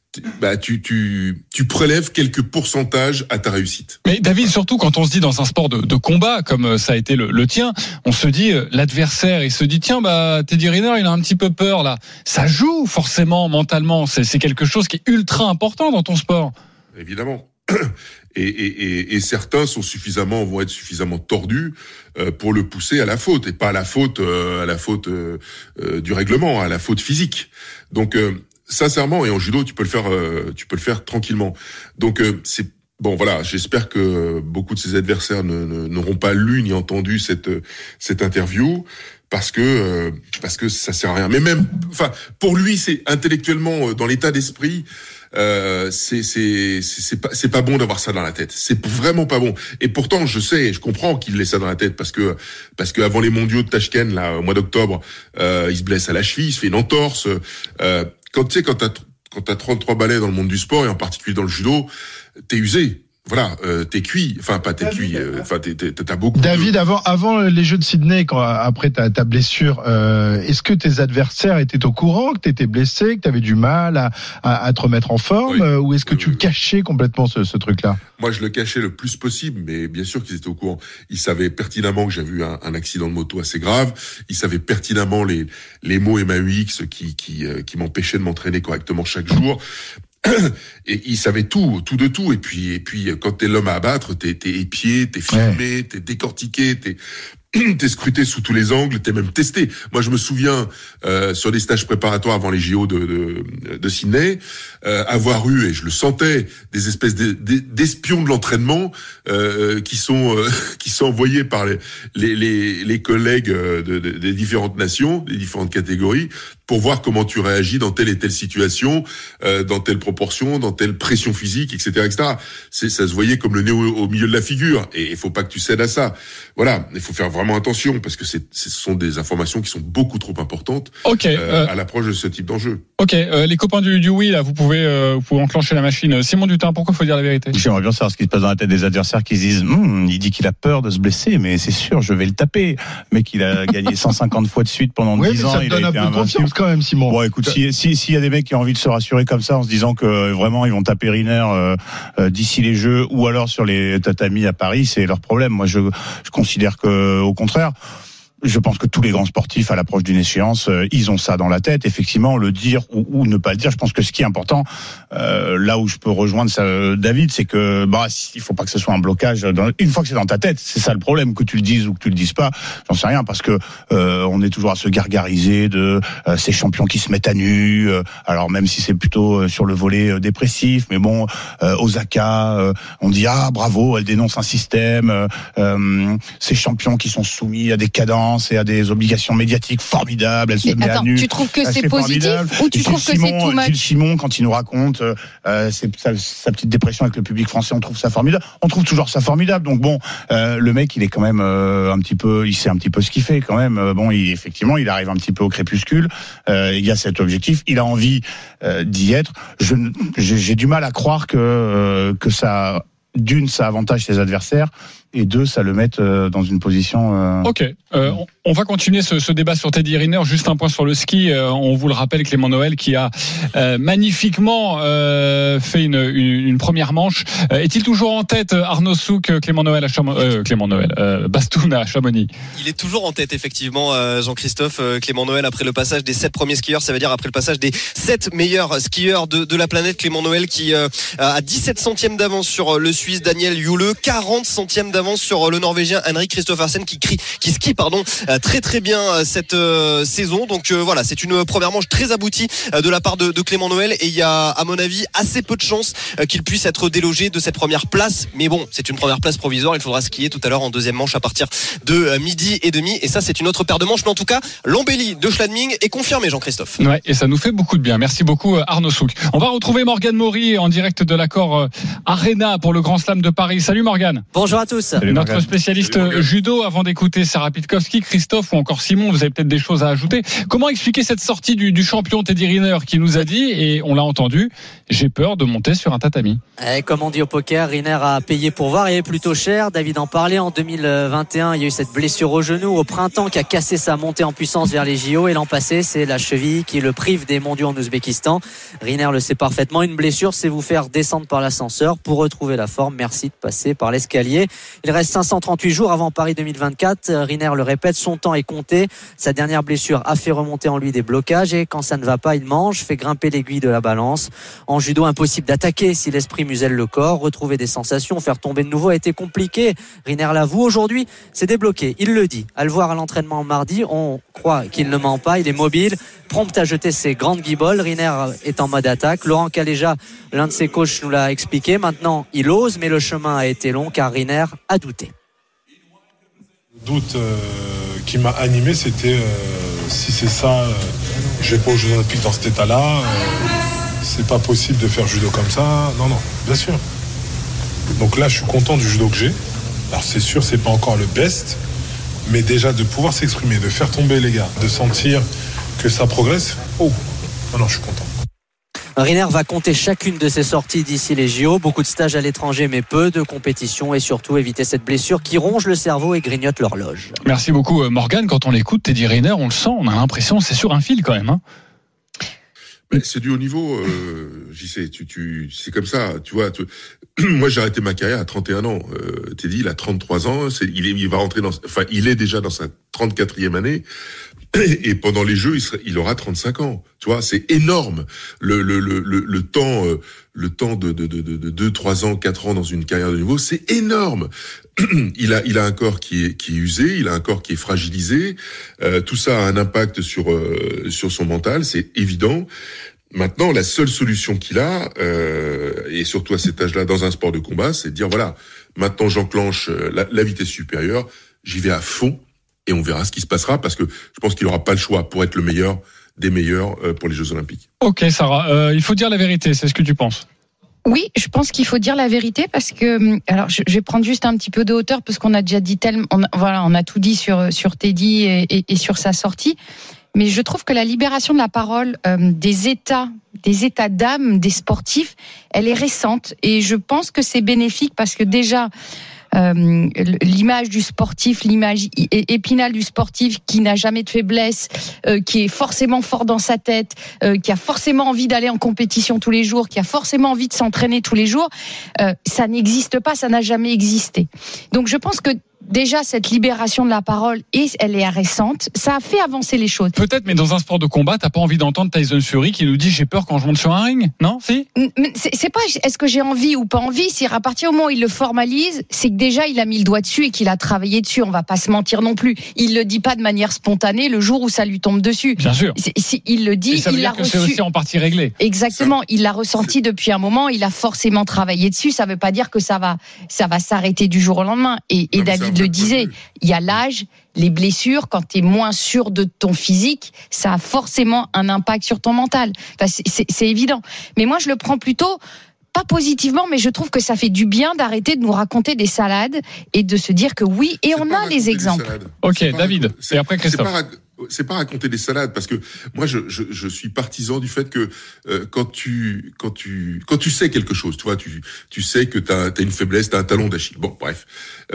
prélèves quelques pourcentages à ta réussite. Mais David, surtout quand on se dit dans un sport de combat comme ça a été le tien, on se dit l'adversaire, il se dit tiens Teddy Riner il a un petit peu peur là. Ça joue forcément mentalement, c'est quelque chose qui est ultra important dans ton sport. Évidemment. Et certains vont être suffisamment tordus pour le pousser à la faute, et pas à la faute du règlement, à la faute physique. Donc sincèrement, et en judo, tu peux le faire tranquillement. Donc c'est bon, voilà. J'espère que beaucoup de ses adversaires n'auront pas lu ni entendu cette interview, parce que ça sert à rien. Mais même, enfin, pour lui, c'est intellectuellement, dans l'état d'esprit, c'est pas bon d'avoir ça dans la tête. C'est vraiment pas bon. Et pourtant, je comprends qu'il ait ça dans la tête, parce que avant les mondiaux de Tashkent, là, au mois d'octobre, il se blesse à la cheville, il se fait une entorse. Quand t'as 33 balais dans le monde du sport, et en particulier dans le judo, t'es usé. Voilà, t'es cuit. Enfin, pas t'es cuit. Enfin, t'as beaucoup. David, avant les Jeux de Sydney, après ta blessure, est-ce que tes adversaires étaient au courant que t'étais blessé, que t'avais du mal à te remettre en forme, ou est-ce que tu cachais complètement ce truc-là? Moi, je le cachais le plus possible, mais bien sûr qu'ils étaient au courant. Ils savaient pertinemment que j'avais eu un accident de moto assez grave. Ils savaient pertinemment les maux MAUX qui m'empêchaient de m'entraîner correctement chaque jour. Et ils savaient tout de tout. Et puis, quand t'es l'homme à abattre, t'es épié, t'es filmé, t'es décortiqué, t'es scruté sous tous les angles, t'es même testé. Moi, je me souviens, sur des stages préparatoires avant les JO de Sydney, avoir eu, et je le sentais, des espèces d'espions de l'entraînement, qui sont envoyés par les collègues des différentes nations, des différentes catégories, pour voir comment tu réagis dans telle et telle situation, dans telle proportion, dans telle pression physique, etc., etc. Ça se voyait comme le nez au milieu de la figure. Et il faut pas que tu cèdes à ça. Voilà. Il faut faire vraiment attention, parce que ce sont des informations qui sont beaucoup trop importantes. À l'approche de ce type d'enjeu. Ok. Les copains du oui, là, vous pouvez enclencher la machine. Simon Dutin, pourquoi faut dire la vérité? J'aimerais bien savoir ce qui se passe dans la tête des adversaires, qui se disent, il dit qu'il a peur de se blesser, mais c'est sûr, je vais le taper. Mais qu'il a gagné 150 fois de suite pendant 10 ans. Ça te donne un peu de confiance quand même, Simon. Bon, écoute, s'il y a des mecs qui ont envie de se rassurer comme ça, en se disant que vraiment ils vont taper Riner d'ici les Jeux, ou alors sur les tatamis à Paris, c'est leur problème. Moi, je considère que, au contraire, je pense que tous les grands sportifs, à l'approche d'une échéance, ils ont ça dans la tête. Effectivement, le dire ou ne pas le dire. Je pense que ce qui est important, là où je peux rejoindre ça, David, c'est que il faut pas que ce soit un blocage. Une fois que c'est dans ta tête, c'est ça le problème, que tu le dises ou que tu le dises pas. J'en sais rien, parce que on est toujours à se gargariser de ces champions qui se mettent à nu. Alors même si c'est plutôt sur le volet dépressif, mais bon, Osaka, on dit bravo, elle dénonce un système. Ces champions qui sont soumis à des cadences et à des obligations médiatiques formidables. Elle se met à nu. Tu trouves que c'est positif ou tu trouves que c'est too much? Gilles Simon, quand il nous raconte sa petite dépression avec le public français, on trouve ça formidable. On trouve toujours ça formidable. Donc bon, le mec, il est quand même il sait un petit peu ce qu'il fait quand même. Effectivement, il arrive un petit peu au crépuscule. Il y a cet objectif. Il a envie d'y être. J'ai du mal à croire que ça, d'une, ça avantage ses adversaires, et deux, ça le met dans une position... Ok, on va continuer ce débat sur Teddy Riner. Juste un point sur le ski. On vous le rappelle, Clément Noël, qui a magnifiquement fait une première manche. Est-il toujours en tête, Arnaud Souk, Clément Noël, Bastoun à Chamonix? Il est toujours en tête, effectivement, Jean-Christophe. Clément Noël, après le passage des 7 premiers skieurs, ça veut dire après le passage des 7 meilleurs skieurs de la planète. Clément Noël qui a 17 centièmes d'avance sur le Suisse Daniel Yule, 40 centièmes d'avance d'avance sur le Norvégien Henrik Kristoffersen qui skie très très bien cette saison. Donc voilà, c'est une première manche très aboutie de la part de Clément Noël, et il y a à mon avis assez peu de chances qu'il puisse être délogé de cette première place. Mais bon, c'est une première place provisoire, il faudra skier tout à l'heure en deuxième manche à partir de midi et demi, et ça c'est une autre paire de manches. Mais en tout cas, l'embellie de Schladming est confirmée, Jean-Christophe. Ouais, et ça nous fait beaucoup de bien. Merci beaucoup Arnaud Souk. On va retrouver Morgane Maury en direct de l'accord Arena pour le Grand Slam de Paris. Salut Morgane. Bonjour à tous. Salut, notre spécialiste judo. Avant d'écouter Sarah Pitkowski, Christophe ou encore Simon, vous avez peut-être des choses à ajouter. Comment expliquer cette sortie du champion Teddy Riner qui nous a dit, et on l'a entendu, j'ai peur de monter sur un tatami? Comme on dit au poker, Riner a payé pour voir et est plutôt cher. David en parlait, en 2021, il y a eu cette blessure au genou au printemps qui a cassé sa montée en puissance vers les JO, et l'an passé, c'est la cheville qui le prive des mondiaux en Ouzbékistan. Riner le sait parfaitement, une blessure, c'est vous faire descendre par l'ascenseur. Pour retrouver la forme, merci de passer par l'escalier. Il reste 538 jours avant Paris 2024. Riner le répète, son temps est compté. Sa dernière blessure a fait remonter en lui des blocages, et quand ça ne va pas, il mange, fait grimper l'aiguille de la balance. En judo, impossible d'attaquer si l'esprit muselle le corps. Retrouver des sensations, faire tomber de nouveau a été compliqué. Riner l'avoue, aujourd'hui, c'est débloqué. Il le dit. À le voir à l'entraînement mardi, on croit qu'il ne ment pas. Il est mobile, prompt à jeter ses grandes guibolles. Riner est en mode attaque. Laurent Caléja, l'un de ses coachs, nous l'a expliqué. Maintenant, il ose, mais le chemin a été long car Riner a douté. Le doute qui m'a animé, c'était si c'est ça, je vais pas aux Jeux Olympiques dans cet état-là. C'est pas possible de faire judo comme ça. Non, bien sûr. Donc là, je suis content du judo que j'ai. Alors c'est sûr, c'est pas encore le best, mais déjà de pouvoir s'exprimer, de faire tomber les gars, de sentir que ça progresse. Non, je suis content. Riner va compter chacune de ses sorties d'ici les JO. Beaucoup de stages à l'étranger, mais peu de compétitions, et surtout éviter cette blessure qui ronge le cerveau et grignote l'horloge. Merci beaucoup Morgane. Quand on l'écoute, Teddy Riner, on le sent, on a l'impression c'est sur un fil quand même. Mais c'est du haut niveau, j'y sais, c'est comme ça, tu vois. Moi, j'ai arrêté ma carrière à 31 ans. Teddy, il a 33 ans. Il va rentrer il est déjà dans sa 34e année. Et pendant les Jeux, il aura 35 ans. Tu vois, c'est énorme. Le temps de 2, 3 ans, 4 ans dans une carrière de niveau, c'est énorme. Il a un corps qui est usé, il a un corps qui est fragilisé. Tout ça a un impact sur son mental, c'est évident. Maintenant, la seule solution qu'il a, et surtout à cet âge-là, dans un sport de combat, c'est de dire voilà, maintenant j'enclenche la vitesse supérieure, j'y vais à fond. Et on verra ce qui se passera, parce que je pense qu'il n'aura pas le choix pour être le meilleur des meilleurs pour les Jeux Olympiques. Ok Sarah, il faut dire la vérité, c'est ce que tu penses? Oui, je pense qu'il faut dire la vérité, parce que alors je vais prendre juste un petit peu de hauteur, parce qu'on a déjà dit on a tout dit sur Teddy et sur sa sortie, mais je trouve que la libération de la parole des états d'âme des sportifs, elle est récente, et je pense que c'est bénéfique, parce que déjà l'image du sportif, l'image épinale du sportif qui n'a jamais de faiblesse, qui est forcément fort dans sa tête, qui a forcément envie d'aller en compétition tous les jours, qui a forcément envie de s'entraîner tous les jours, ça n'existe pas, ça n'a jamais existé. Donc je pense que déjà cette libération de la parole, elle est récente, ça a fait avancer les choses. Peut-être, mais dans un sport de combat, t'as pas envie d'entendre Tyson Fury qui nous dit j'ai peur quand je monte sur un ring, non? Si. C'est pas est-ce que j'ai envie ou pas envie, c'est à partir du moment où il le formalise, c'est que déjà il a mis le doigt dessus et qu'il a travaillé dessus, on va pas se mentir non plus. Il le dit pas de manière spontanée le jour où ça lui tombe dessus. Bien sûr. Il le dit, et ça veut il l'a dire que reçu. c'est aussi en partie réglé. Exactement, il l'a ressenti depuis un moment, il a forcément travaillé dessus, ça veut pas dire que ça va s'arrêter du jour au lendemain. Et David le disait, il y a l'âge, les blessures, quand tu es moins sûr de ton physique, ça a forcément un impact sur ton mental. Enfin, c'est évident. Mais moi, je le prends plutôt, pas positivement, mais je trouve que ça fait du bien d'arrêter de nous raconter des salades et de se dire que oui, et on a les exemples. Ok, David, et après Christophe. C'est pas raconter des salades, parce que moi je suis partisan du fait que quand tu sais quelque chose, tu vois, tu sais que t'as une faiblesse, t'as un talon d'Achille. Bon, bref.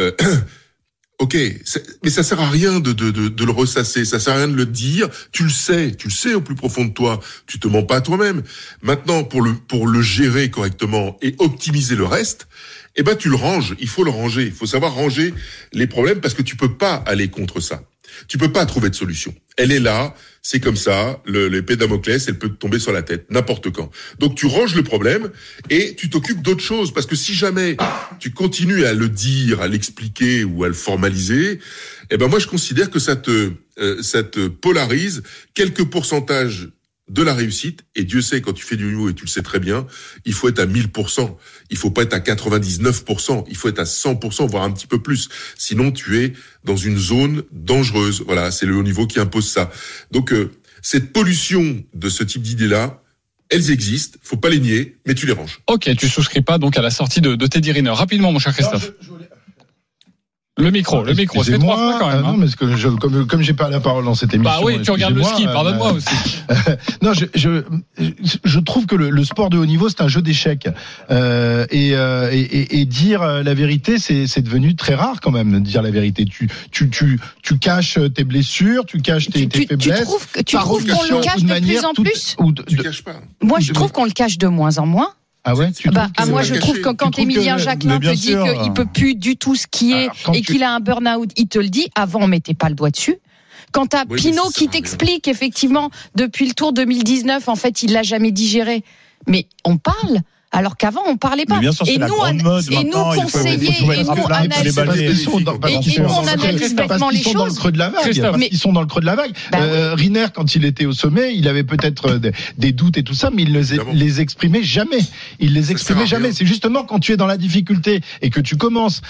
Ok, mais ça sert à rien de le ressasser, ça sert à rien de le dire. Tu le sais au plus profond de toi. Tu te mens pas à toi-même. Maintenant, pour le gérer correctement et optimiser le reste, tu le ranges. Il faut le ranger. Il faut savoir ranger les problèmes, parce que tu peux pas aller contre ça. Tu peux pas trouver de solution. Elle est là, c'est comme ça, l'épée de Damoclès, elle peut te tomber sur la tête, n'importe quand. Donc tu ranges le problème et tu t'occupes d'autre chose, parce que si jamais tu continues à le dire, à l'expliquer ou à le formaliser, eh ben moi je considère que ça te polarise quelques pourcentages de la réussite, et Dieu sait, quand tu fais du niveau, et tu le sais très bien, il faut être à 1000%, il faut pas être à 99%, il faut être à 100%, voire un petit peu plus. Sinon, tu es dans une zone dangereuse. Voilà, c'est le haut niveau qui impose ça. Donc, cette pollution de ce type d'idées-là, elles existent, faut pas les nier, mais tu les ranges. Ok, tu souscris pas donc à la sortie de Teddy Riner. Rapidement, mon cher Christophe. Le micro, c'est 3 fois quand même. Non, mais comme j'ai pas la parole dans cette émission. Bah oui, tu regardes le ski, pardonne-moi aussi. Non, je trouve que le sport de haut niveau, c'est un jeu d'échecs. Et dire la vérité, c'est devenu très rare quand même, de dire la vérité. Tu caches tes blessures, tu caches tes faiblesses. Tu trouves qu'on le cache de plus en plus? Tu caches pas. Moi, je trouve qu'on le cache de moins en moins. Ah ouais, moi je trouve que quand Émilien Jacquelin te dit qu'il peut plus du tout skier et qu'il a un burn-out, il te le dit. Avant, on mettait pas le doigt dessus. Quand t'as Pinot qui t'explique effectivement depuis le Tour 2019, en fait, il l'a jamais digéré. Mais on parle. Alors qu'avant, on parlait pas. Bien sûr, et nous, conseillers, et nous, analyse bêtement les choses. Ils sont dans le creux de la vague. Riner, quand il était au sommet, il avait peut-être des doutes et tout ça, mais il les exprimait jamais. Il les exprimait jamais. C'est justement quand tu es dans la difficulté et que tu commences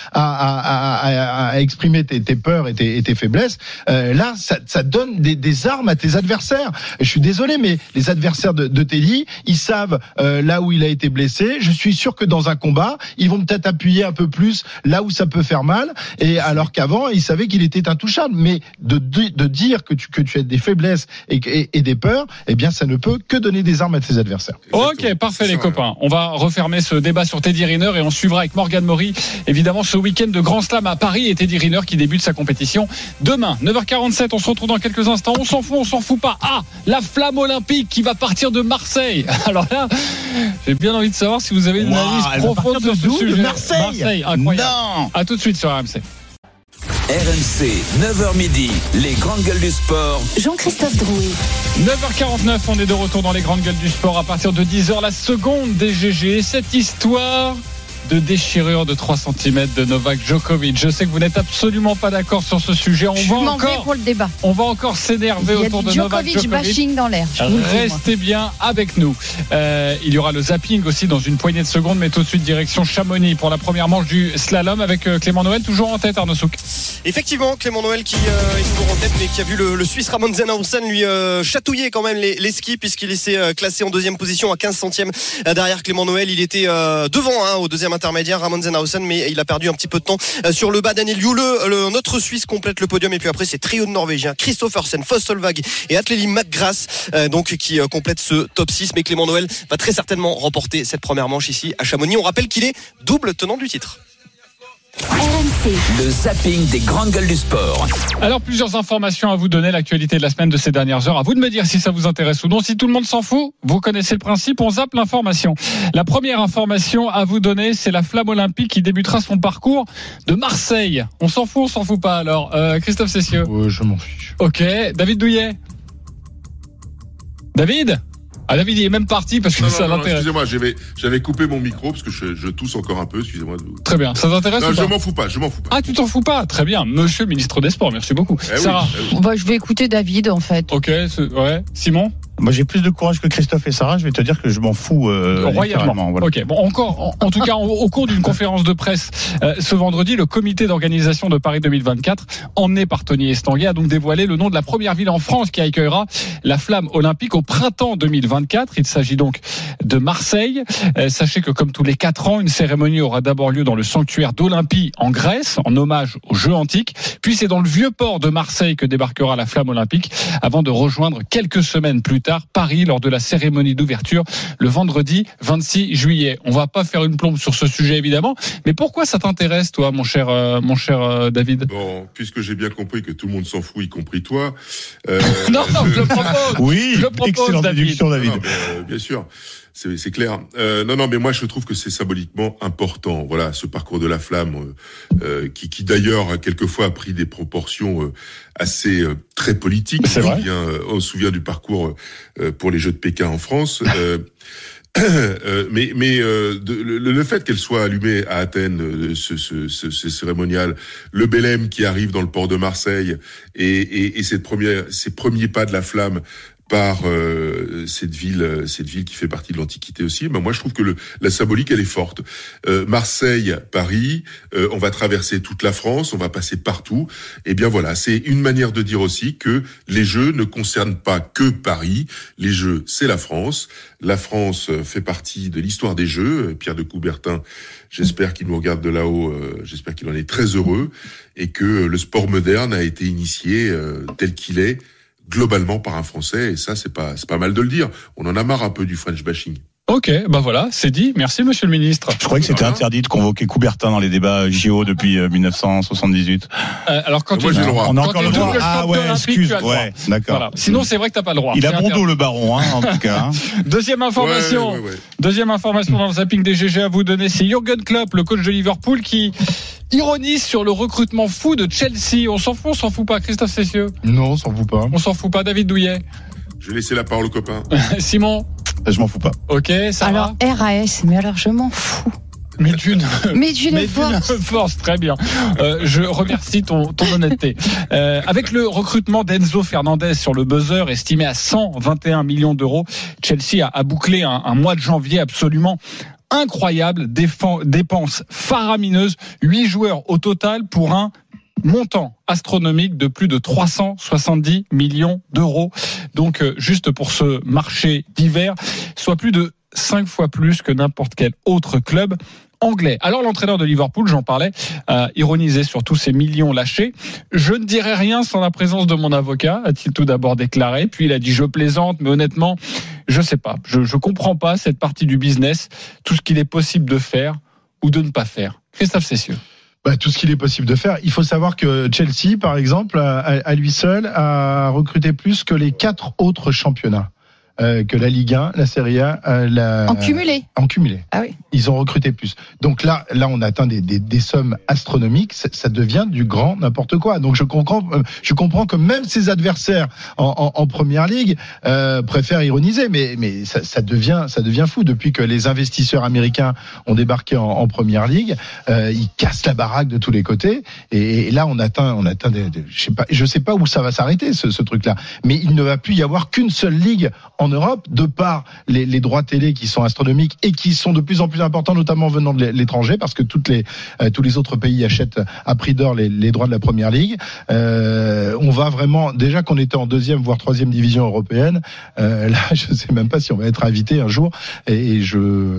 à exprimer tes peurs et tes faiblesses, là, ça donne des armes à tes adversaires. Je suis désolé, mais les adversaires de Teddy, ils savent là où il a été blessé. Je suis sûr que dans un combat, ils vont peut-être appuyer un peu plus là où ça peut faire mal. Et alors qu'avant, ils savaient qu'il était intouchable. Mais de dire que tu as des faiblesses et des peurs, eh bien, ça ne peut que donner des armes à tes adversaires. Ok, parfait les copains. On va refermer ce débat sur Teddy Riner et on suivra avec Morgane Maury, évidemment, ce week-end de Grand Slam à Paris et Teddy Riner qui débute sa compétition demain. 9h47, on se retrouve dans quelques instants. On s'en fout pas. Ah, la flamme olympique qui va partir de Marseille. Alors là, j'ai bien envie de savoir si vous avez une analyse profonde sur ce sujet. Marseille, incroyable. Non. À tout de suite sur RMC. RMC, 9h midi, les grandes gueules du sport. Jean-Christophe Drouet. 9h49, on est de retour dans les grandes gueules du sport à partir de 10h, la seconde des GG. Cette histoire de déchirure de 3 cm de Novak Djokovic. Je sais que vous n'êtes absolument pas d'accord sur ce sujet. Pour le débat. On va encore s'énerver autour de Novak Djokovic. Bashing dans l'air. Restez bien avec nous. Il y aura le zapping aussi dans une poignée de secondes, mais tout de suite direction Chamonix pour la première manche du slalom avec Clément Noël toujours en tête, Arnaud Souk. Effectivement, Clément Noël qui est toujours en tête, mais qui a vu le Suisse Ramon Zenhausen lui chatouiller quand même les skis, puisqu'il s'est classé en deuxième position à 15 centièmes derrière Clément Noël. Il était devant au deuxième intermédiaire, Ramon Zenhausen, mais il a perdu un petit peu de temps sur le bas. Daniel Juhle, notre Suisse, complète le podium, et puis après c'est trio de Norvégiens, Kristoffersen, Foss Solvang et Atleli McGrath, donc qui complète ce top 6. Mais Clément Noël va très certainement remporter cette première manche ici à Chamonix. On rappelle qu'il est double tenant du titre. RMC. Le zapping des grandes gueules du sport. Alors, plusieurs informations à vous donner, l'actualité de la semaine de ces dernières heures. À vous de me dire si ça vous intéresse ou non. Si tout le monde s'en fout, vous connaissez le principe, on zappe l'information. La première information à vous donner, c'est la flamme olympique qui débutera son parcours de Marseille. On s'en fout pas alors. Christophe Cessieux. Je m'en fiche. Ok. David Douillet. David, il est même parti parce que ça l'intéresse. Excusez-moi, j'avais coupé mon micro parce que je tousse encore un peu, excusez-moi. Très bien, ça t'intéresse? Non, je m'en fous pas. Ah, tu t'en fous pas? Très bien, monsieur le ministre des Sports, merci beaucoup. Sarah. Je vais écouter David en fait. Ok, ouais. Simon? Moi, j'ai plus de courage que Christophe et Sarah. Je vais te dire que je m'en fous royalement. Voilà. Ok. Bon, encore. En tout cas, au cours d'une conférence de presse ce vendredi, le comité d'organisation de Paris 2024, emmené par Tony Estanguet, a donc dévoilé le nom de la première ville en France qui accueillera la flamme olympique au printemps 2024. Il s'agit donc de Marseille. Sachez que comme tous les 4 ans, une cérémonie aura d'abord lieu dans le sanctuaire d'Olympie en Grèce, en hommage aux Jeux antiques. Puis c'est dans le vieux port de Marseille que débarquera la flamme olympique, avant de rejoindre quelques semaines plus tard Paris lors de la cérémonie d'ouverture le vendredi 26 juillet. On va pas faire une plombe sur ce sujet évidemment, mais pourquoi ça t'intéresse toi, mon cher David? Bon, puisque j'ai bien compris que tout le monde s'en fout, y compris toi. Non, je le propose. Oui, je le propose, excellente déduction, David. Non, bien sûr. C'est clair. Non, mais moi je trouve que c'est symboliquement important. Voilà, ce parcours de la flamme qui d'ailleurs quelquefois a pris des proportions assez très politiques. C'est vrai. On se souvient du parcours pour les Jeux de Pékin en France. Mais le fait qu'elle soit allumée à Athènes, ce cérémonial, le Bélème qui arrive dans le port de Marseille et ces premiers pas de la flamme par cette ville qui fait partie de l'Antiquité aussi, ben moi je trouve que la symbolique elle est forte. Marseille, Paris, on va traverser toute la France, on va passer partout. Et bien voilà, c'est une manière de dire aussi que les Jeux ne concernent pas que Paris. Les Jeux, c'est la France. La France fait partie de l'histoire des Jeux. Pierre de Coubertin, j'espère qu'il nous regarde de là-haut, j'espère qu'il en est très heureux et que le sport moderne a été initié tel qu'il est globalement par un Français, et ça c'est pas mal de le dire. On en a marre un peu du French bashing. Ok, voilà, c'est dit. Merci Monsieur le Ministre. Je croyais que c'était interdit de convoquer Coubertin dans les débats JO depuis 1978. Alors quand moi, j'ai le droit. On a encore le droit. Ah ouais, excuse. Ouais, d'accord. Voilà. Sinon c'est vrai que t'as pas le droit. Il a bon dos le baron, en tout cas. Deuxième information. Ouais. Deuxième information dans le zapping des GG à vous donner, c'est Jürgen Klopp, le coach de Liverpool, qui ironise sur le recrutement fou de Chelsea. On s'en fout pas, Christophe Cessieux? Non, on s'en fout pas. On s'en fout pas, David Douillet? Je vais laisser la parole au copain. Simon? Je m'en fous pas. Ok, ça alors, va. RAS, mais alors je m'en fous. Mais d'une force, très bien. Je remercie ton honnêteté. Avec le recrutement d'Enzo Fernandez sur le buzzer estimé à 121 millions d'euros, Chelsea a bouclé un mois de janvier absolument incroyable, dépenses faramineuses, 8 joueurs au total pour un montant astronomique de plus de 370 millions d'euros. Donc juste pour ce marché d'hiver, soit plus de 5 fois plus que n'importe quel autre club anglais. Alors l'entraîneur de Liverpool, j'en parlais, ironisait sur tous ces millions lâchés. Je ne dirais rien sans la présence de mon avocat, a-t-il tout d'abord déclaré. Puis il a dit je plaisante, mais honnêtement, je sais pas. Je comprends pas cette partie du business, tout ce qu'il est possible de faire ou de ne pas faire. Christophe Cessieux. Tout ce qu'il est possible de faire. Il faut savoir que Chelsea, par exemple, à lui seul, a recruté plus que les 4 autres championnats. Que la Ligue 1, la Serie A, en cumulé. En cumulé. Ah oui. Ils ont recruté plus. Donc là, on atteint des sommes astronomiques. Ça devient du grand n'importe quoi. Donc je comprends que même ses adversaires en Première Ligue préfèrent ironiser, mais ça devient fou. Depuis que les investisseurs américains ont débarqué en Première Ligue, ils cassent la baraque de tous les côtés. Et là, on atteint je sais pas où ça va s'arrêter ce truc-là. Mais il ne va plus y avoir qu'une seule ligue en Europe, de par les droits télé qui sont astronomiques et qui sont de plus en plus importants, notamment venant de l'étranger, parce que tous les autres pays achètent à prix d'or les droits de la Première Ligue. On va vraiment, déjà qu'on était en 2e voire 3e division européenne, là je sais même pas si on va être invité un jour. Ils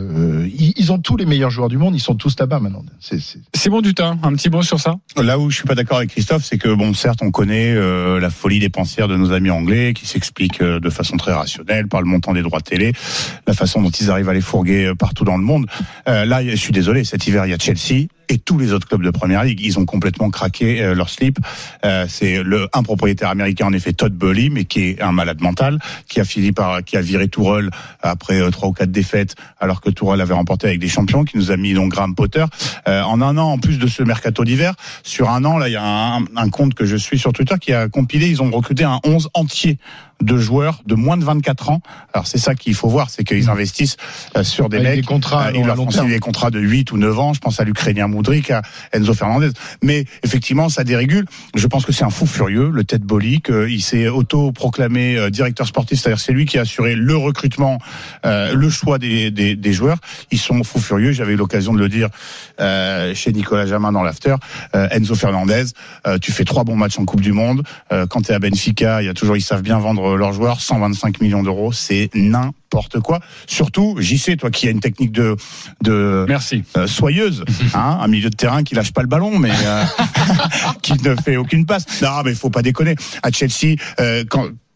ont tous les meilleurs joueurs du monde, ils sont tous là-bas maintenant. Simon Dutin, un petit mot sur ça. Là où je suis pas d'accord avec Christophe, c'est que certes on connaît la folie dépensière de nos amis anglais, qui s'explique de façon très rationnelle par le montant des droits télé, la façon dont ils arrivent à les fourguer partout dans le monde. Là, je suis désolé, cet hiver, il y a Chelsea et tous les autres clubs de Première Ligue. Ils ont complètement craqué leur slip. C'est un propriétaire américain, en effet, Todd Boehly, mais qui est un malade mental, qui a viré Tourelle après 3 ou 4 défaites, alors que Tourelle avait remporté avec des champions, qui nous a mis donc Graham Potter. En un an, en plus de ce mercato d'hiver, sur un an, là, il y a un compte que je suis sur Twitter qui a compilé, ils ont recruté un 11 entier de joueurs de moins de 24 ans. Alors c'est ça qu'il faut voir, c'est qu'ils investissent sur des mecs, des contrats, ils leur font des contrats de 8 ou 9 ans, je pense à l'Ukrainien Mudryk, à Enzo Fernandez. Mais effectivement, ça dérégule. Je pense que c'est un fou furieux, le Ted Boehly, qu'il s'est auto-proclamé directeur sportif, c'est-à-dire c'est lui qui a assuré le recrutement, le choix des joueurs. Ils sont fous furieux, j'avais eu l'occasion de le dire chez Nicolas Jamin dans l'after. Enzo Fernandez, tu fais 3 bons matchs en Coupe du Monde, quand tu es à Benfica, ils savent bien vendre leurs joueurs, 125 millions d'euros, c'est n'importe quoi. Surtout, JC, toi qui as une technique de merci soyeuse, un milieu de terrain qui lâche pas le ballon, mais qui ne fait aucune passe. Non, mais faut pas déconner. À Chelsea,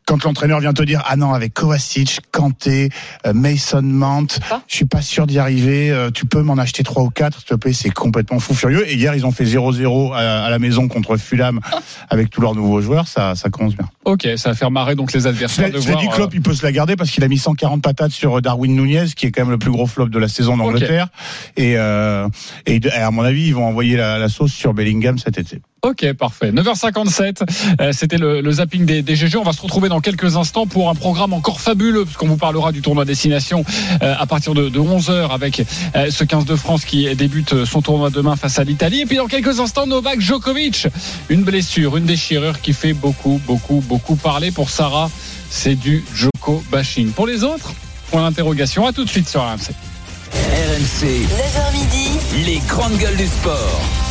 quand l'entraîneur vient te dire ah non, avec Kovacic, Kanté, Mason Mount, je suis pas sûr d'y arriver, tu peux m'en acheter 3 ou 4 s'il te plaît, c'est complètement fou furieux. Et hier ils ont fait 0-0 à la maison contre Fulham avec tous leurs nouveaux joueurs, ça commence bien. Ok, ça va faire marrer donc les adversaires de voir. Dit Klopp, il peut se la garder parce qu'il a mis 140 patates sur Darwin Nunez, qui est quand même le plus gros flop de la saison d'Angleterre. Et à mon avis, ils vont envoyer la sauce sur Bellingham cet été. Ok, parfait. 9h57, c'était le zapping des GG. On va se retrouver dans quelques instants pour un programme encore fabuleux, parce qu'on vous parlera du tournoi Destination à partir de 11h avec ce 15 de France qui débute son tournoi demain face à l'Italie. Et puis dans quelques instants, Novak Djokovic. Une blessure, une déchirure qui fait beaucoup parler. Pour Sarah, c'est du Djoko bashing. Pour les autres, point d'interrogation. À tout de suite sur RMC. RMC, 9h midi, les grandes gueules du sport.